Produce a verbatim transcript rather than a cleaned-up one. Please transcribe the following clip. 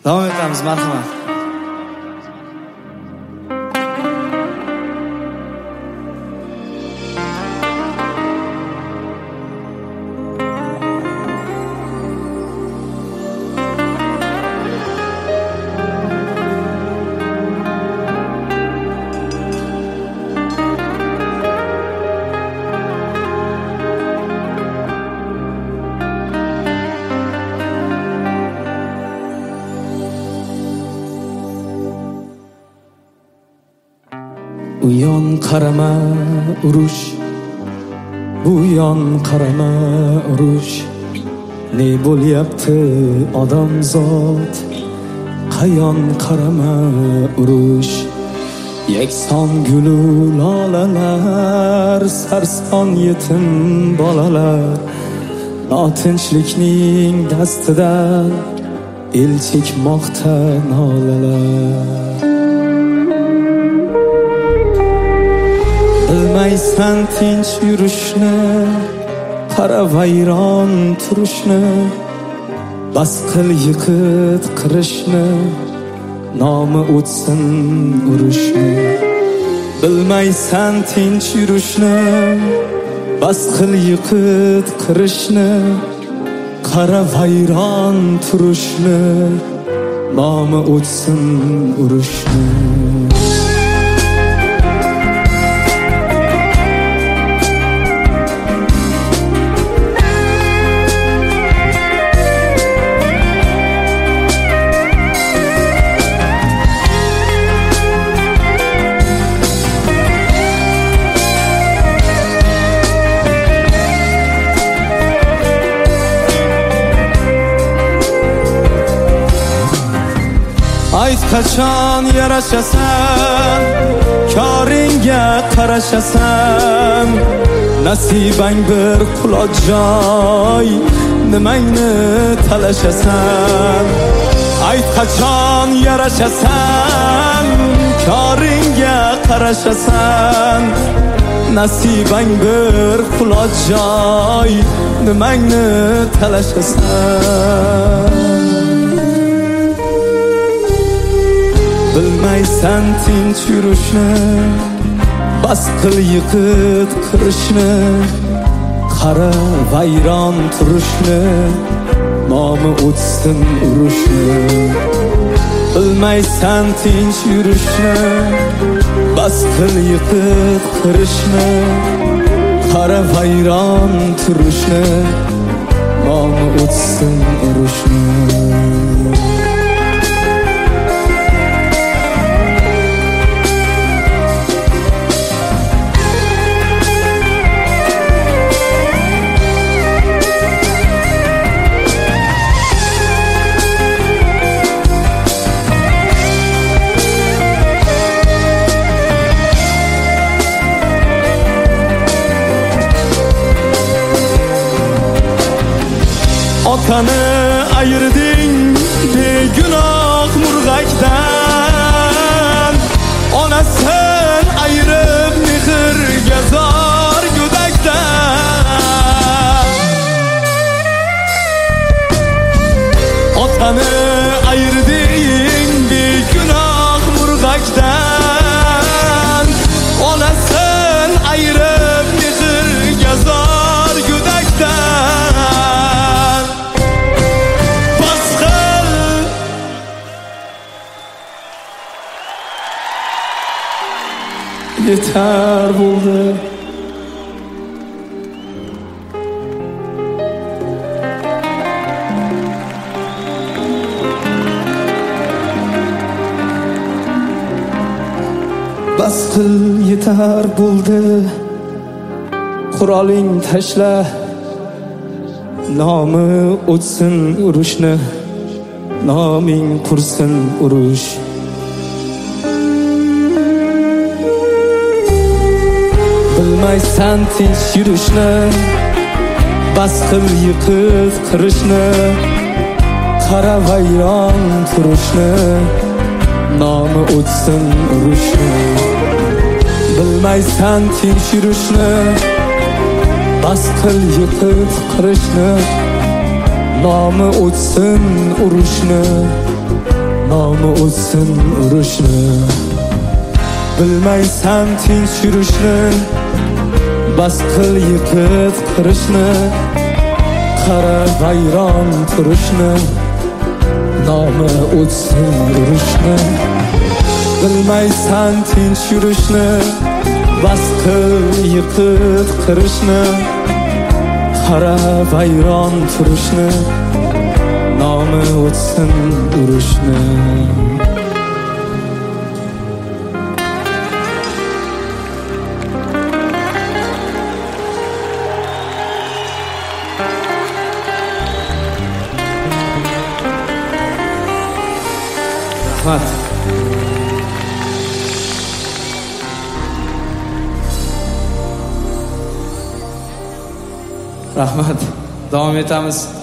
Davom etamiz, marhamat. U yon qarama urush, bu yon qarama urush. Ne bo'lyapti odamzod, qayon qarama urush. Yakson gulu lolalar, sarson yetim bolalar, notinchlikning dastida el chekmoqda nolalar. Bilmaysan tinch yurishni, qara vayron turishni, bas qil yiqit qirishni, nomi o'tsin urushni. Bilmaysan tinch yurishni, bas qil yiqit qirishni, qara vayron turishni, nomi o'tsin urushni. Ayt qachon yarashasan, koringga qarashasan, nasibang bir quloq joy, nimangni talashasan. Ayt qachon yarashasan, koringga qarashasan, nasibang bir quloq joy, nimangni talashasan. Bilmaysan tinch yurishni, bas qil yiqit qirishni, qara vayron turishni, nomi o'tsin urushni. Bilmaysan tinch yurishni, bas qil yiqit qirishni, qara vayron turishni, nomi o'tsin urushni. Otani ayırding begunoh murg'akdan, onasin ayirib mehrga zor go'dakdan. Otani ayırding begunoh murg'akdan, onasin ayirib mehrga zor go'dakdan. Yeter bo'ldi. Bas qil, yetar bo'ldi. Quroling tashla, nomi o'tsin urushni, noming qursin urush. Bilmaysan tinch yurishni, bas qil yiqit qirishni, qara vayron turishni, nomi o'tsin urushni. Bilmaysan tinch yurishni, bas qil yiqit qirishni, nomi o'tsin urushni, nomi o'tsin urushni. Bilmaysan tinch yurishni, bas qil yiqit qirishni. Qara vayron turishni, nomi o'tsin urushni. Bilmaysan tinch yurishni, bas qil yiqit qirishni. Qara vayron turishni, nomi o'tsin urushni. Rahmat. Rahmat. Davom etamiz.